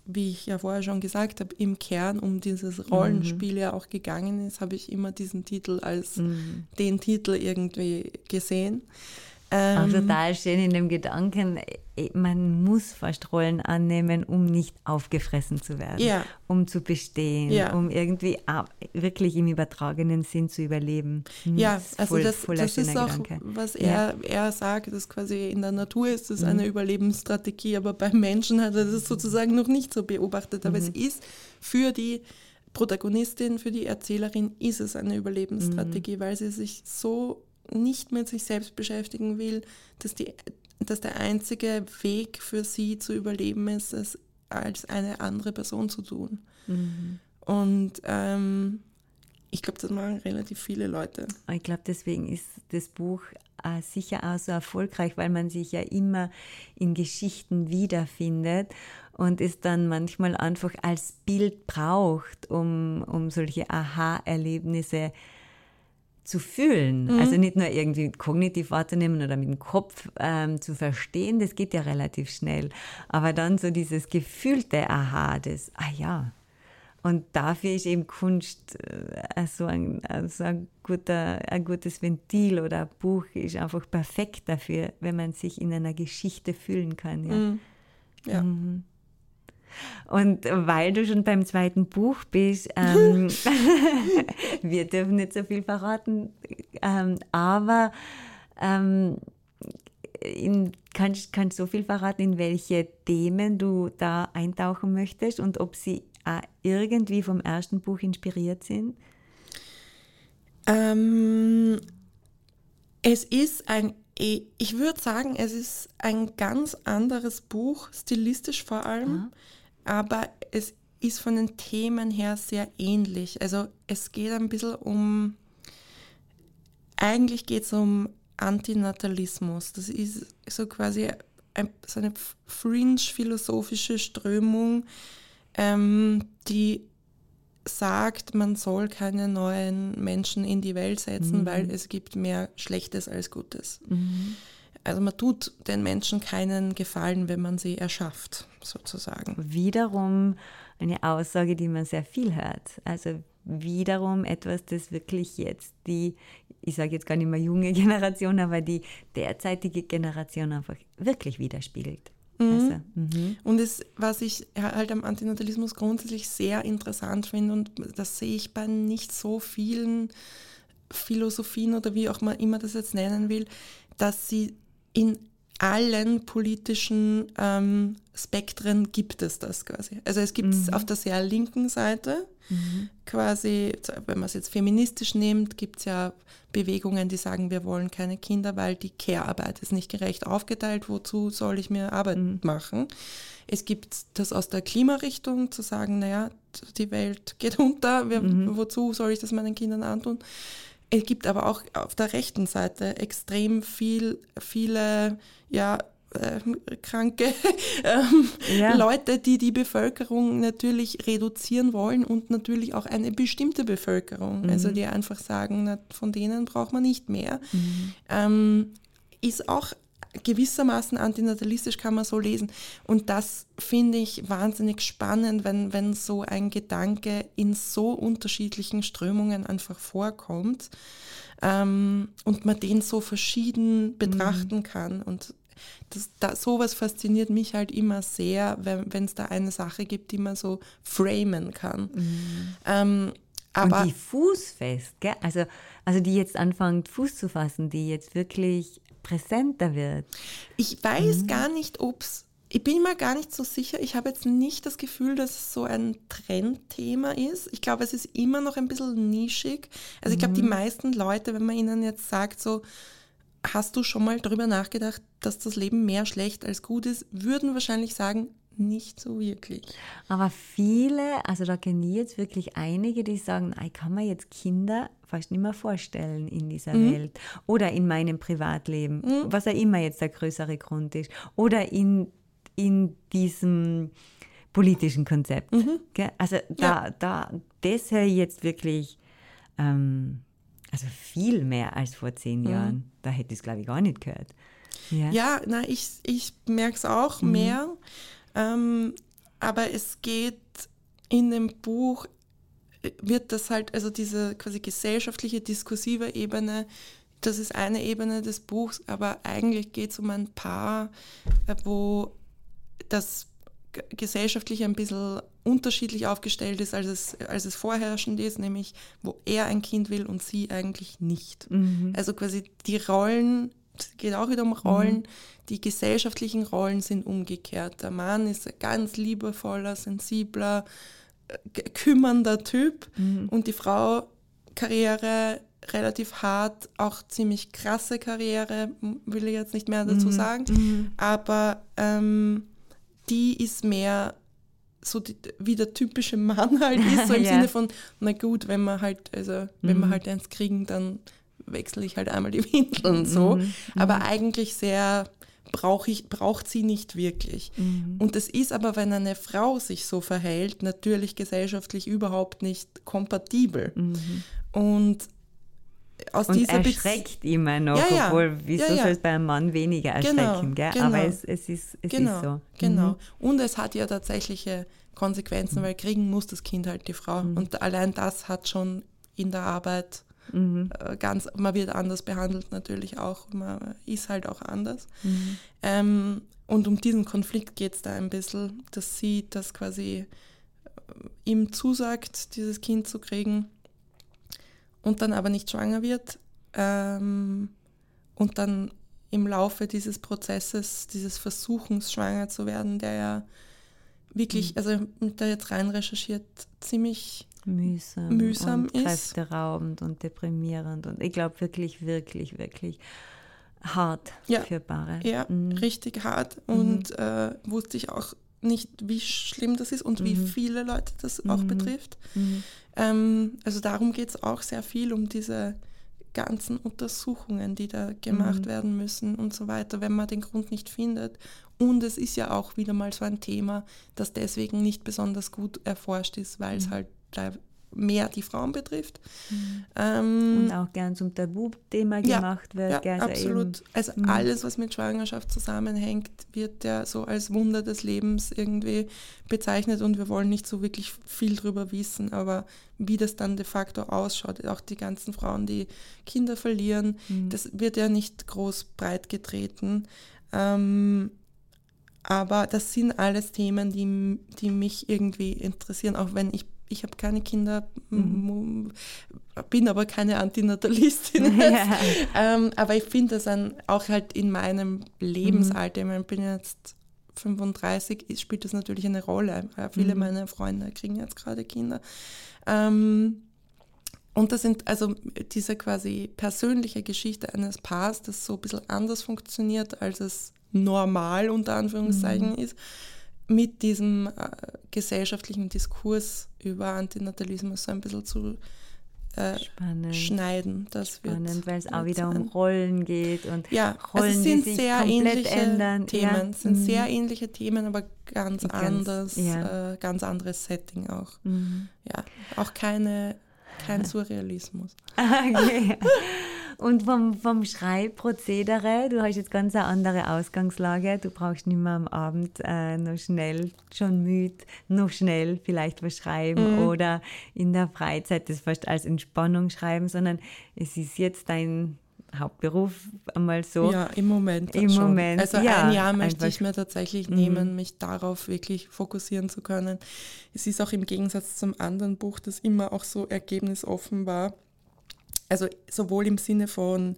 wie ich ja vorher schon gesagt habe, im Kern um dieses Rollenspiel mhm. ja auch gegangen ist, habe ich immer diesen Titel als mhm. den Titel irgendwie gesehen. Ähm, auch total schön in dem Gedanken, man muss fast Rollen annehmen, um nicht aufgefressen zu werden, ja. um zu bestehen, ja. um irgendwie wirklich im übertragenen Sinn zu überleben. Ja, das also voll, das, das ist auch, Gedanke. was er, ja. er sagt, dass quasi in der Natur ist das mhm. eine Überlebensstrategie, aber beim Menschen hat er das sozusagen noch nicht so beobachtet. Aber mhm. es ist für die Protagonistin, für die Erzählerin ist es eine Überlebensstrategie, mhm. weil sie sich so nicht mit sich selbst beschäftigen will, dass, die, dass der einzige Weg für sie zu überleben ist, es als eine andere Person zu tun. Mhm. Und ähm, ich glaube, das machen relativ viele Leute. Ich glaube, deswegen ist das Buch äh, sicher auch so erfolgreich, weil man sich ja immer in Geschichten wiederfindet und es dann manchmal einfach als Bild braucht, um, um solche Aha-Erlebnisse zu fühlen, mhm. also nicht nur irgendwie kognitiv wahrzunehmen oder mit dem Kopf ähm, zu verstehen, das geht ja relativ schnell, aber dann so dieses gefühlte Aha, das, ah ja, und dafür ist eben Kunst äh, so, ein, so ein, guter, ein gutes Ventil oder ein Buch ist einfach perfekt dafür, wenn man sich in einer Geschichte fühlen kann. Ja. Mhm. Ja. Mhm. Und weil du schon beim zweiten Buch bist, ähm, wir dürfen nicht so viel verraten, ähm, aber ähm, in, kannst, kannst so viel verraten, in welche Themen du da eintauchen möchtest und ob sie auch irgendwie vom ersten Buch inspiriert sind? Ähm, es ist ein, ich würde sagen, es ist ein ganz anderes Buch, stilistisch vor allem. Ah. Aber es ist von den Themen her sehr ähnlich. Also es geht ein bisschen um, eigentlich geht es um Antinatalismus. Das ist so quasi ein, so eine fringe-philosophische Strömung, ähm, die sagt, man soll keine neuen Menschen in die Welt setzen, mhm. weil es gibt mehr Schlechtes als Gutes. Mhm. Also man tut den Menschen keinen Gefallen, wenn man sie erschafft, sozusagen. Wiederum eine Aussage, die man sehr viel hört. Also wiederum etwas, das wirklich jetzt die, ich sage jetzt gar nicht mehr junge Generation, aber die derzeitige Generation einfach wirklich widerspiegelt. Mhm. Also, mhm. Und es, was ich halt am Antinatalismus grundsätzlich sehr interessant finde, und das sehe ich bei nicht so vielen Philosophien oder wie auch man immer das jetzt nennen will, dass sie in allen politischen ähm, Spektren gibt es das quasi. Also es gibt es mhm. auf der sehr linken Seite, mhm. quasi, wenn man es jetzt feministisch nimmt, gibt es ja Bewegungen, die sagen, wir wollen keine Kinder, weil die Care-Arbeit ist nicht gerecht aufgeteilt, wozu soll ich mir Arbeit mhm. machen? Es gibt das aus der Klimarichtung, zu sagen, naja, die Welt geht unter, wir, mhm. wozu soll ich das meinen Kindern antun? Es gibt aber auch auf der rechten Seite extrem viel, viele ja, äh, kranke ähm, ja. Leute, die die Bevölkerung natürlich reduzieren wollen und natürlich auch eine bestimmte Bevölkerung. Mhm. Also die einfach sagen, na, von denen braucht man nicht mehr. Mhm. Ähm, ist auch gewissermaßen antinatalistisch, kann man so lesen. Und das finde ich wahnsinnig spannend, wenn, wenn so ein Gedanke in so unterschiedlichen Strömungen einfach vorkommt ähm, und man den so verschieden betrachten mhm. kann. Und das, da, sowas fasziniert mich halt immer sehr, wenn es da eine Sache gibt, die man so framen kann. Mhm. Ähm, aber und die fußfest, gell? Also, also die jetzt anfangen, Fuß zu fassen, die jetzt wirklich präsenter wird. Ich weiß mhm. gar nicht, ob es, ich bin mir gar nicht so sicher, ich habe jetzt nicht das Gefühl, dass es so ein Trendthema ist. Ich glaube, es ist immer noch ein bisschen nischig. Also ich glaube, die meisten Leute, wenn man ihnen jetzt sagt, so, hast du schon mal darüber nachgedacht, dass das Leben mehr schlecht als gut ist, würden wahrscheinlich sagen, nicht so wirklich. Aber viele, also da kenne ich jetzt wirklich einige, die sagen, ich kann mir jetzt Kinder fast nicht mehr vorstellen in dieser mhm. Welt oder in meinem Privatleben, mhm. was ja immer jetzt der größere Grund ist, oder in, in diesem politischen Konzept. Mhm. Also da, ja. da, das höre ich jetzt wirklich ähm, also viel mehr als vor zehn mhm. Jahren. Da hätte ich es, glaube ich, gar nicht gehört. Ja, ja na, ich, ich merke es auch mhm. mehr. Ähm, aber es geht in dem Buch, wird das halt, also diese quasi gesellschaftliche, diskursive Ebene, das ist eine Ebene des Buchs, aber eigentlich geht es um ein Paar, wo das gesellschaftlich ein bisschen unterschiedlich aufgestellt ist, als es, als es vorherrschend ist, nämlich wo er ein Kind will und sie eigentlich nicht. Mhm. Also quasi die Rollen, es geht auch wieder um Rollen, mhm. die gesellschaftlichen Rollen sind umgekehrt. Der Mann ist ein ganz liebevoller, sensibler, kümmernder Typ mhm. und die Frau Karriere relativ hart, auch ziemlich krasse Karriere, will ich jetzt nicht mehr dazu mhm. sagen, mhm. aber ähm, die ist mehr so die, wie der typische Mann halt ist, so im ja. Sinne von, na gut, wenn wir halt, also wenn mhm. wir halt eins kriegen, dann wechsle ich halt einmal die Windeln so, mhm. aber mhm. eigentlich sehr brauch ich, braucht sie nicht wirklich. Mhm. Und das ist aber, wenn eine Frau sich so verhält, natürlich gesellschaftlich überhaupt nicht kompatibel. Mhm. Und aus und dieser erschreckt Be- immer noch, ja, ja. obwohl, wieso ja, ja. soll es bei einem Mann weniger erschrecken, genau, gell? Genau. Aber es, es, ist, es genau, ist so. Genau, mhm. und es hat ja tatsächliche Konsequenzen, mhm. weil kriegen muss das Kind halt die Frau. Mhm. Und allein das hat schon in der Arbeit mhm. äh, ganz, man wird anders behandelt natürlich auch, man ist halt auch anders. Mhm. Ähm, und um diesen Konflikt geht es da ein bisschen, dass sie das quasi äh, ihm zusagt, dieses Kind zu kriegen, und dann aber nicht schwanger wird ähm, und dann im Laufe dieses Prozesses, dieses Versuchens, schwanger zu werden, der ja wirklich, mhm. also mit der jetzt rein recherchiert, ziemlich mühsam, mühsam und ist. Kräfteraubend und deprimierend und ich glaube wirklich, wirklich, wirklich hart ja. für Paare. Ja, mhm. richtig hart und mhm. äh, wusste ich auch nicht, wie schlimm das ist und mhm. wie viele Leute das mhm. auch betrifft. Mhm. Ähm, also darum geht es auch sehr viel, um diese ganzen Untersuchungen, die da gemacht mhm. werden müssen und so weiter, wenn man den Grund nicht findet. Und es ist ja auch wieder mal so ein Thema, das deswegen nicht besonders gut erforscht ist, weil mhm. es halt mehr die Frauen betrifft. Mhm. Ähm, und auch gern zum Tabuthema gemacht ja, wird. Ja, gell, also absolut. Eben, also mhm. alles, was mit Schwangerschaft zusammenhängt, wird ja so als Wunder des Lebens irgendwie bezeichnet und wir wollen nicht so wirklich viel drüber wissen, aber wie das dann de facto ausschaut, auch die ganzen Frauen, die Kinder verlieren, mhm. das wird ja nicht groß breit getreten. Ähm, aber das sind alles Themen, die, die mich irgendwie interessieren, auch wenn ich Ich habe keine Kinder, mhm. bin aber keine Antinatalistin. Ja. ähm, aber ich finde das ein, auch halt in meinem Lebensalter, mhm. ich bin jetzt fünfunddreißig, spielt das natürlich eine Rolle. Viele mhm. meiner Freunde kriegen jetzt gerade Kinder. Ähm, und das sind also diese quasi persönliche Geschichte eines Paars, das so ein bisschen anders funktioniert, als es normal unter Anführungszeichen mhm. ist, mit diesem äh, gesellschaftlichen Diskurs über Antinatalismus so ein bisschen zu äh, schneiden. Das Spannend, weil es auch wieder um Rollen geht und ja, Rollen, also es sind die sich sehr komplett ähnliche ändern. Themen. Ja. Es sind mhm. sehr ähnliche Themen, aber ganz, ganz anders, ja. äh, ganz anderes Setting auch. Mhm. Ja, auch keine, kein Surrealismus. Okay. Und vom, vom Schreibprozedere, du hast jetzt ganz eine andere Ausgangslage, du brauchst nicht mehr am Abend äh, noch schnell, schon müde, noch schnell vielleicht was schreiben mhm. oder in der Freizeit das fast als Entspannung schreiben, sondern es ist jetzt dein Hauptberuf einmal so. Ja, im Moment Im schon. Moment, also ja, ein Jahr möchte ich mir tatsächlich mhm. nehmen, mich darauf wirklich fokussieren zu können. Es ist auch im Gegensatz zum anderen Buch, das immer auch so ergebnisoffen war, also sowohl im Sinne von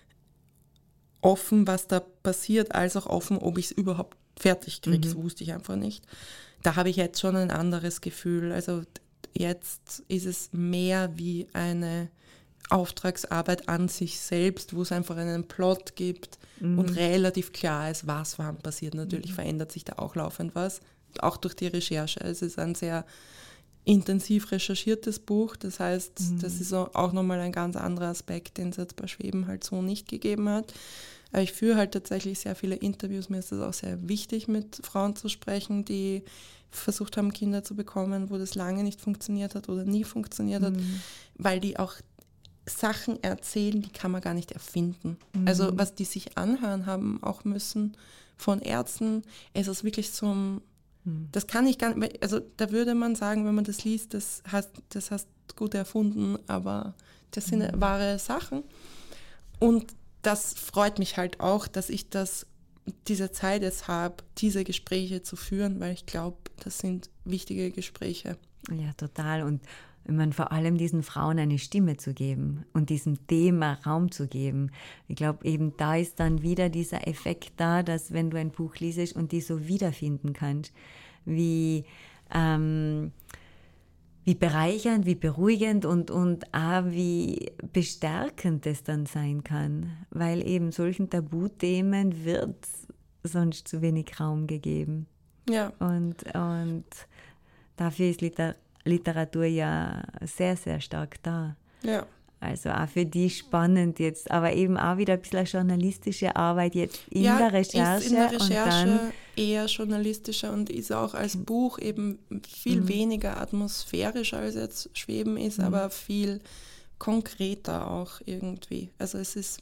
offen, was da passiert, als auch offen, ob ich es überhaupt fertig kriege. Mhm. Das wusste ich einfach nicht. Da habe ich jetzt schon ein anderes Gefühl. Also jetzt ist es mehr wie eine Auftragsarbeit an sich selbst, wo es einfach einen Plot gibt mhm. und relativ klar ist, was wann passiert. Natürlich mhm. verändert sich da auch laufend was, auch durch die Recherche. Es ist ein sehr intensiv recherchiertes Buch, das heißt, mhm. das ist auch nochmal ein ganz anderer Aspekt, den es jetzt bei Schweben halt so nicht gegeben hat. Aber ich führe halt tatsächlich sehr viele Interviews, mir ist es auch sehr wichtig, mit Frauen zu sprechen, die versucht haben, Kinder zu bekommen, wo das lange nicht funktioniert hat oder nie funktioniert mhm. hat, weil die auch Sachen erzählen, die kann man gar nicht erfinden. Mhm. Also was die sich anhören haben auch müssen von Ärzten, es ist wirklich zum Mhm. Das kann ich gar nicht, also da würde man sagen, wenn man das liest, das hast, das hast gut erfunden, aber das sind mhm. wahre Sachen. Und das freut mich halt auch, dass ich das, diese Zeit jetzt habe, diese Gespräche zu führen, weil ich glaube, das sind wichtige Gespräche. Ja, total. Und ich meine, vor allem diesen Frauen eine Stimme zu geben und diesem Thema Raum zu geben. Ich glaube, eben da ist dann wieder dieser Effekt da, dass wenn du ein Buch liest und die so wiederfinden kannst, wie, ähm, wie bereichernd, wie beruhigend und, und auch wie bestärkend das dann sein kann. Weil eben solchen Tabuthemen wird sonst zu wenig Raum gegeben. Ja. Und, und dafür ist Literatur Literatur ja sehr, sehr stark da. Ja. Also auch für die spannend jetzt, aber eben auch wieder ein bisschen eine journalistische Arbeit jetzt in ja, der Recherche. Ist in der Recherche und dann eher journalistischer und ist auch als Buch eben viel mhm. weniger atmosphärisch als jetzt Schweben ist, mhm. aber viel konkreter auch irgendwie. Also es ist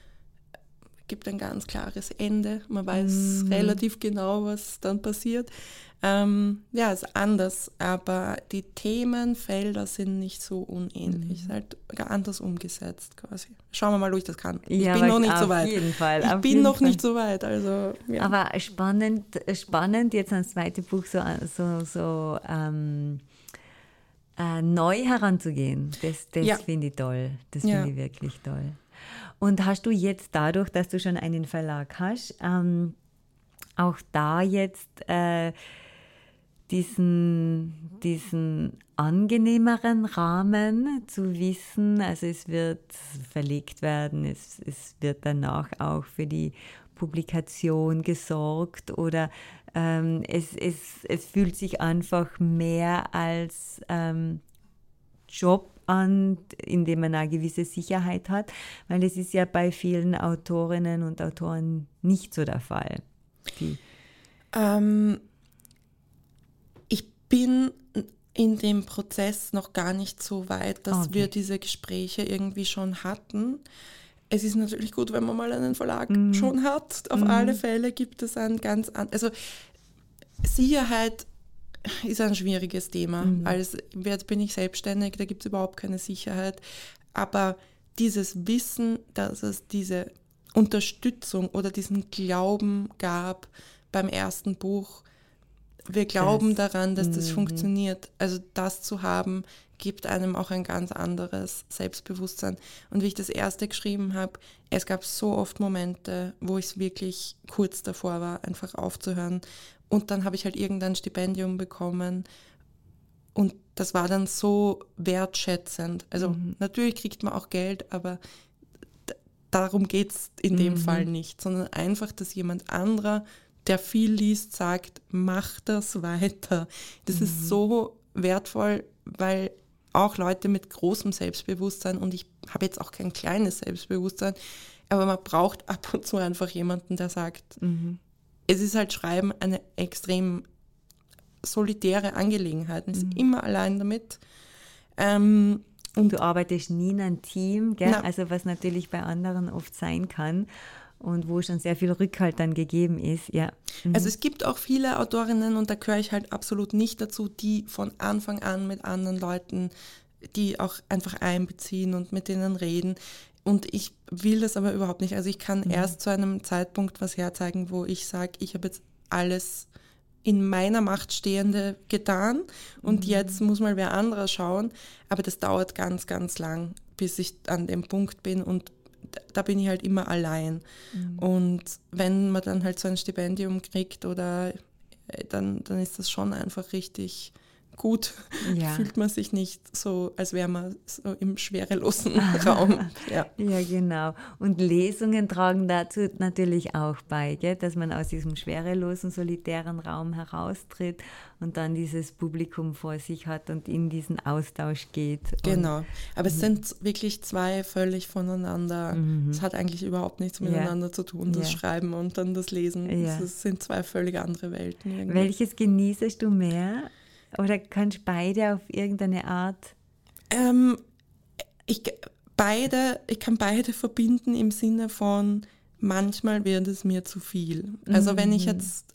gibt ein ganz klares Ende. Man weiß mhm. relativ genau, was dann passiert. Ähm, ja, ist anders, aber die Themenfelder sind nicht so unähnlich. Mhm. Ist halt anders umgesetzt quasi. Schauen wir mal, ob ich das kann. Ja, ich bin noch nicht auf so weit. Jeden Fall, ich auf bin jeden noch Fall. nicht so weit. Also, ja. Aber spannend, spannend jetzt ein zweites Buch so, so, so ähm, äh, neu heranzugehen. Das, das ja. finde ich toll. Das ja. finde ich wirklich toll. Und hast du jetzt dadurch, dass du schon einen Verlag hast, ähm, auch da jetzt äh, diesen, diesen angenehmeren Rahmen zu wissen, also es wird verlegt werden, es, es wird danach auch für die Publikation gesorgt oder ähm, es, es, es fühlt sich einfach mehr als ähm, Job an, in dem man eine gewisse Sicherheit hat, weil es ist ja bei vielen Autorinnen und Autoren nicht so der Fall. Die ähm, ich bin in dem Prozess noch gar nicht so weit, dass okay. wir diese Gespräche irgendwie schon hatten. Es ist natürlich gut, wenn man mal einen Verlag mhm. schon hat. Auf mhm. alle Fälle gibt es ein ganz anderes, also Sicherheit ist ein schwieriges Thema. Mhm. Als jetzt bin ich selbstständig, da gibt es überhaupt keine Sicherheit. Aber dieses Wissen, dass es diese Unterstützung oder diesen Glauben gab beim ersten Buch, wir glauben das, daran, dass das m- funktioniert. Also das zu haben, gibt einem auch ein ganz anderes Selbstbewusstsein. Und wie ich das erste geschrieben habe, es gab so oft Momente, wo ich wirklich kurz davor war, einfach aufzuhören. Und dann habe ich halt irgendein Stipendium bekommen und das war dann so wertschätzend. Also mhm. natürlich kriegt man auch Geld, aber d- darum geht es in dem mhm. Fall nicht, sondern einfach, dass jemand anderer, der viel liest, sagt, mach das weiter. Das mhm. ist so wertvoll, weil auch Leute mit großem Selbstbewusstsein, und ich habe jetzt auch kein kleines Selbstbewusstsein, aber man braucht ab und zu einfach jemanden, der sagt, mhm. es ist halt Schreiben eine extrem solitäre Angelegenheit. Man ist mhm. immer allein damit. Ähm, und du arbeitest nie in einem Team, gell? Also was natürlich bei anderen oft sein kann und wo schon sehr viel Rückhalt dann gegeben ist. Ja. Mhm. Also es gibt auch viele Autorinnen, und da gehöre ich halt absolut nicht dazu, die von Anfang an mit anderen Leuten, die auch einfach einbeziehen und mit denen reden. Und ich will das aber überhaupt nicht. Also ich kann mhm. erst zu einem Zeitpunkt was herzeigen, wo ich sage, ich habe jetzt alles in meiner Macht Stehende getan und mhm. jetzt muss mal wer anderer schauen. Aber das dauert ganz, ganz lang, bis ich an dem Punkt bin, und da bin ich halt immer allein. Mhm. Und wenn man dann halt so ein Stipendium kriegt, oder dann, dann ist das schon einfach richtig gut, ja. Fühlt man sich nicht so, als wäre man so im schwerelosen Raum. Ja. Ja, genau. Und Lesungen tragen dazu natürlich auch bei, gell? Dass man aus diesem schwerelosen, solitären Raum heraustritt und dann dieses Publikum vor sich hat und in diesen Austausch geht. Genau. Aber es sind wirklich zwei völlig voneinander, mhm. es hat eigentlich überhaupt nichts miteinander ja. zu tun, das ja. Schreiben und dann das Lesen. Ja. Das sind zwei völlig andere Welten. Irgendwie. Welches genießest du mehr? Oder kannst du beide auf irgendeine Art? Ähm, ich, beide, ich kann beide verbinden im Sinne von, manchmal wird es mir zu viel. Also mhm. wenn ich jetzt,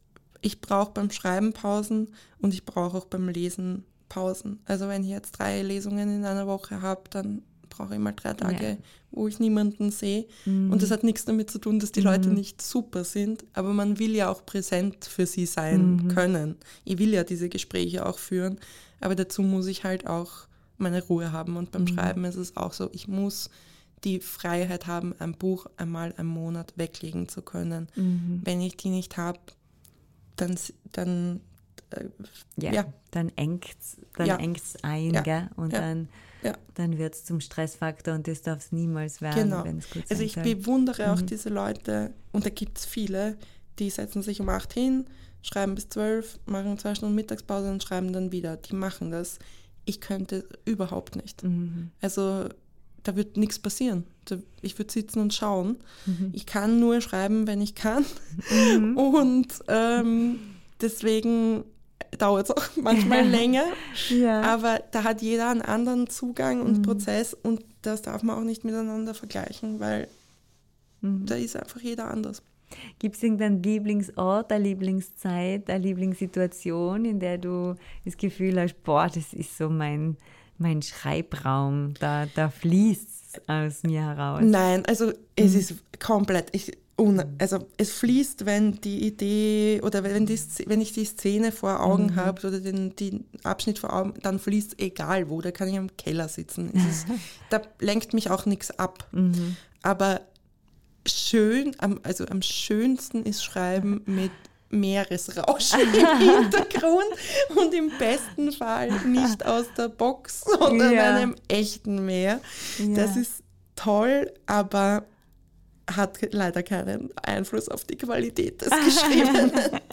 ich brauche beim Schreiben Pausen und ich brauche auch beim Lesen Pausen. Also wenn ich jetzt drei Lesungen in einer Woche habe, dann brauche ich mal drei Tage, ja. wo ich niemanden sehe. Mhm. Und das hat nichts damit zu tun, dass die mhm. Leute nicht super sind, aber man will ja auch präsent für sie sein mhm. können. Ich will ja diese Gespräche auch führen, aber dazu muss ich halt auch meine Ruhe haben. Und beim mhm. Schreiben ist es auch so, ich muss die Freiheit haben, ein Buch einmal im Monat weglegen zu können. Mhm. Wenn ich die nicht habe, dann, dann äh, ja, ja, dann engt es dann ja. engt's ein, ja. gell? Und ja. dann Ja. dann wird es zum Stressfaktor und das darf es niemals werden, genau. wenn es gut sein Also ich soll. bewundere auch mhm. diese Leute, und da gibt es viele, die setzen sich um acht hin, schreiben bis zwölf, machen zwei Stunden Mittagspause und schreiben dann wieder. Die machen das. Ich könnte überhaupt nicht. Mhm. Also da wird nichts passieren. Ich würde sitzen und schauen. Mhm. Ich kann nur schreiben, wenn ich kann. Mhm. Und ähm, deswegen dauert es auch manchmal länger, ja. aber da hat jeder einen anderen Zugang und mhm. Prozess und das darf man auch nicht miteinander vergleichen, weil mhm. da ist einfach jeder anders. Gibt es irgendeinen Lieblingsort, eine Lieblingszeit, eine Lieblingssituation, in der du das Gefühl hast, boah, das ist so mein, mein Schreibraum, da, da fließt es aus mir heraus? Nein, also es mhm. ist komplett... Ich, Also es fließt, wenn die Idee oder wenn, die, wenn ich die Szene vor Augen mhm. habe oder den, den Abschnitt vor Augen, dann fließt es egal wo, da kann ich im Keller sitzen. Es ist, da lenkt mich auch nichts ab. Mhm. Aber schön, also am schönsten ist Schreiben mit Meeresrauschen im Hintergrund und im besten Fall nicht aus der Box, sondern ja. einem echten Meer. Ja. Das ist toll, aber hat leider keinen Einfluss auf die Qualität des Geschriebenen.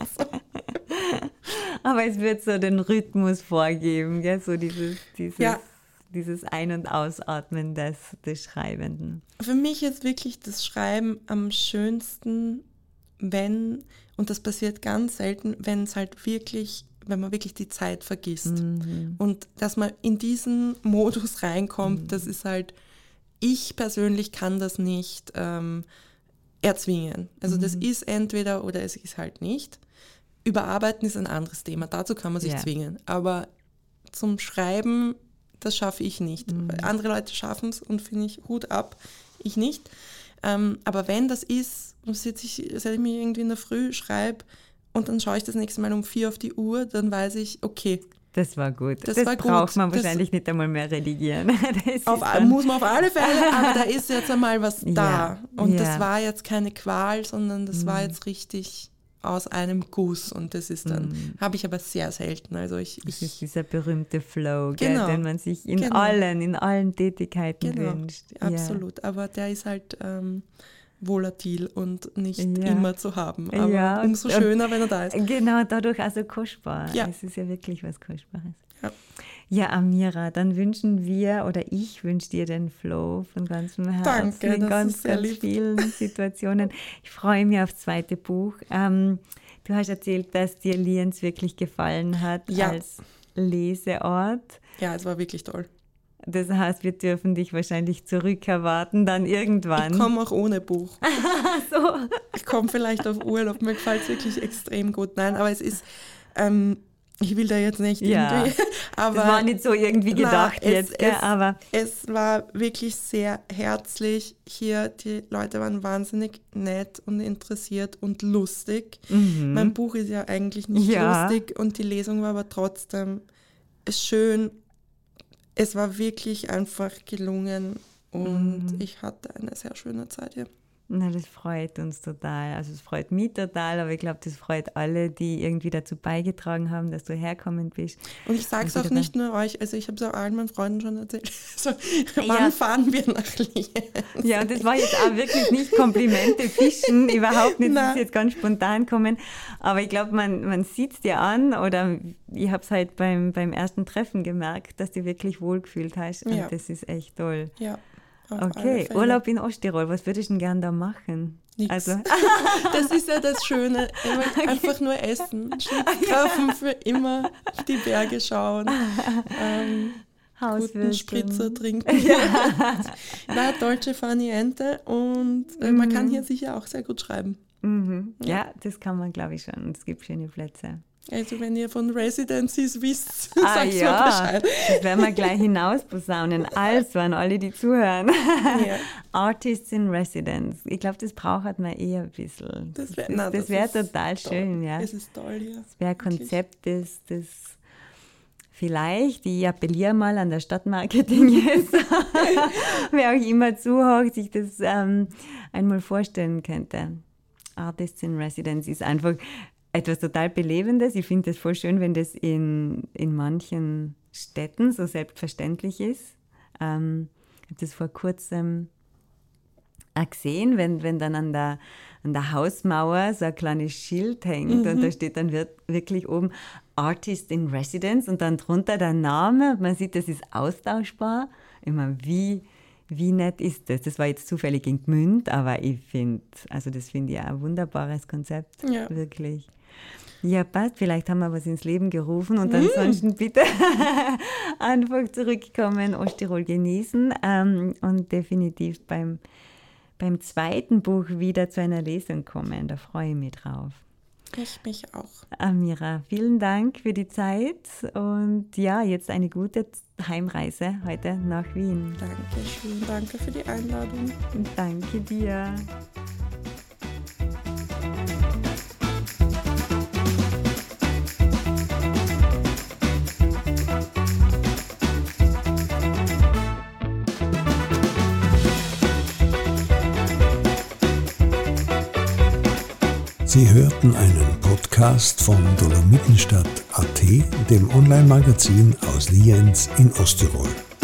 Aber es wird so den Rhythmus vorgeben, gell? So dieses, dieses, ja. dieses Ein- und Ausatmen des, des Schreibenden. Für mich ist wirklich das Schreiben am schönsten, wenn, und das passiert ganz selten, wenn es halt wirklich, wenn man wirklich die Zeit vergisst. Mhm. Und dass man in diesen Modus reinkommt, mhm. das ist halt, ich persönlich kann das nicht ähm, erzwingen. Also mhm. das ist entweder oder es ist halt nicht. Überarbeiten ist ein anderes Thema, dazu kann man sich ja. zwingen. Aber zum Schreiben, das schaffe ich nicht. Mhm. Andere Leute schaffen es und finde ich Hut ab, ich nicht. Ähm, aber wenn das ist, dann sitze ich, seit ich mich irgendwie in der Früh schreibe und dann schaue ich das nächste Mal um vier auf die Uhr, dann weiß ich, okay, das war gut. Das, das war braucht gut. man wahrscheinlich das nicht einmal mehr redigieren. Auf, muss man auf alle Fälle, aber da ist jetzt einmal was da. Ja, und ja. das war jetzt keine Qual, sondern das mm. war jetzt richtig aus einem Guss. Und das ist dann, mm. habe ich aber sehr selten. Also ich, das ich, ist dieser berühmte Flow, genau, gell, den man sich in genau. allen, in allen Tätigkeiten genau, wünscht. Absolut, ja. aber der ist halt... Ähm, volatil und nicht ja. immer zu haben. Aber ja. umso schöner, wenn er da ist. Genau, dadurch also kostbar. Ja. Es ist ja wirklich was Kostbares. Ja. Ja, Amira, dann wünschen wir oder ich wünsche dir den Flow von ganzem Herzen Danke, in ganz, ganz lieb. vielen Situationen. Ich freue mich aufs zweite Buch. Ähm, du hast erzählt, dass dir Lienz wirklich gefallen hat ja. als Leseort. Ja, es war wirklich toll. Das heißt, wir dürfen dich wahrscheinlich zurückerwarten, dann irgendwann. Ich komme auch ohne Buch. so. Ich komme vielleicht auf Urlaub, mir gefällt es wirklich extrem gut. Nein, aber es ist, ähm, ich will da jetzt nicht ja, irgendwie... Aber, das war nicht so irgendwie gedacht na, jetzt, es, gell? Es, aber es war wirklich sehr herzlich hier. Die Leute waren wahnsinnig nett und interessiert und lustig. Mhm. Mein Buch ist ja eigentlich nicht ja. lustig und die Lesung war aber trotzdem schön. Es war wirklich einfach gelungen und mm. ich hatte eine sehr schöne Zeit hier. Na, das freut uns total. Also es freut mich total, aber ich glaube, das freut alle, die irgendwie dazu beigetragen haben, dass du herkommen bist. Und ich sage es auch nicht nur euch, also ich habe es auch allen meinen Freunden schon erzählt. So, wann ja. fahren wir nach Lienz? Ja, und das war jetzt auch wirklich nicht Komplimente fischen, überhaupt nicht, das ist jetzt ganz spontan kommen. Aber ich glaube, man, man sieht es dir an oder ich habe es halt beim, beim ersten Treffen gemerkt, dass du wirklich wohlgefühlt hast und ja. das ist echt toll. Ja. Okay, Urlaub in Osttirol, was würdest du denn gerne da machen? Nichts. Also. Das ist ja das Schöne, okay. einfach nur essen, Schiffstreffen für immer, die Berge schauen, ähm, guten Spritzer trinken. Ja. Na, dolce far niente und äh, man kann hier sicher auch sehr gut schreiben. Mhm. Ja, das kann man, glaube ich, schon. Es gibt schöne Plätze. Also wenn ihr von Residencies wisst, ah, sagt ja. mal Bescheid. Das werden wir gleich hinausposaunen. Also an alle, die zuhören. Ja. Artists in Residence. Ich glaube, das braucht man eher ein bisschen. Das wäre das, das wär total toll. schön. Ja. Das ist toll, ja. Das wäre ein Konzept, das, das vielleicht, ich appelliere mal an der Stadtmarketing jetzt, wer auch immer zuhört, sich das ähm, einmal vorstellen könnte. Artists in Residence ist einfach etwas total Belebendes. Ich finde das voll schön, wenn das in, in manchen Städten so selbstverständlich ist. Ähm, ich habe das vor kurzem auch gesehen, wenn, wenn dann an der, an der Hausmauer so ein kleines Schild hängt mhm. und da steht dann wirklich oben Artist in Residence und dann drunter der Name und man sieht, das ist austauschbar. Ich meine, wie, wie nett ist das? Das war jetzt zufällig in Gmünd, aber ich finde, also das finde ich auch ein wunderbares Konzept, ja. Wirklich. Ja, passt. Vielleicht haben wir was ins Leben gerufen und mm. ansonsten bitte einfach zurückkommen, Osttirol genießen ähm, und definitiv beim, beim zweiten Buch wieder zu einer Lesung kommen. Da freue ich mich drauf. Ich mich auch. Amira, vielen Dank für die Zeit und ja, jetzt eine gute Heimreise heute nach Wien. Dankeschön, danke für die Einladung. Und danke dir. Sie hörten einen Podcast von Dolomitenstadt Punkt at, dem Online-Magazin aus Lienz in Osttirol.